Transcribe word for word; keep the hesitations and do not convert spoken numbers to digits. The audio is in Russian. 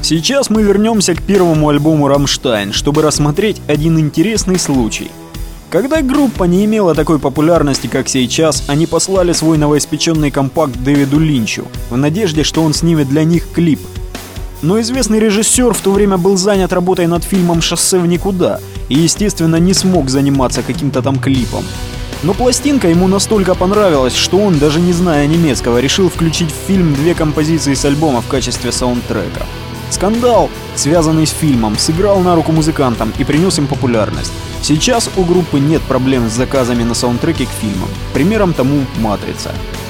Сейчас мы вернемся к первому альбому «Рамштайн», чтобы рассмотреть один интересный случай. Когда группа не имела такой популярности, как сейчас, они послали свой новоиспеченный компакт Дэвиду Линчу, в надежде, что он снимет для них клип. Но известный режиссер в то время был занят работой над фильмом «Шоссе в никуда» и, естественно, не смог заниматься каким-то там клипом. Но пластинка ему настолько понравилась, что он, даже не зная немецкого, решил включить в фильм две композиции с альбома в качестве саундтрека. Скандал, связанный с фильмом, сыграл на руку музыкантам и принес им популярность. Сейчас у группы нет проблем с заказами на саундтреки к фильмам. Примером тому «Матрица».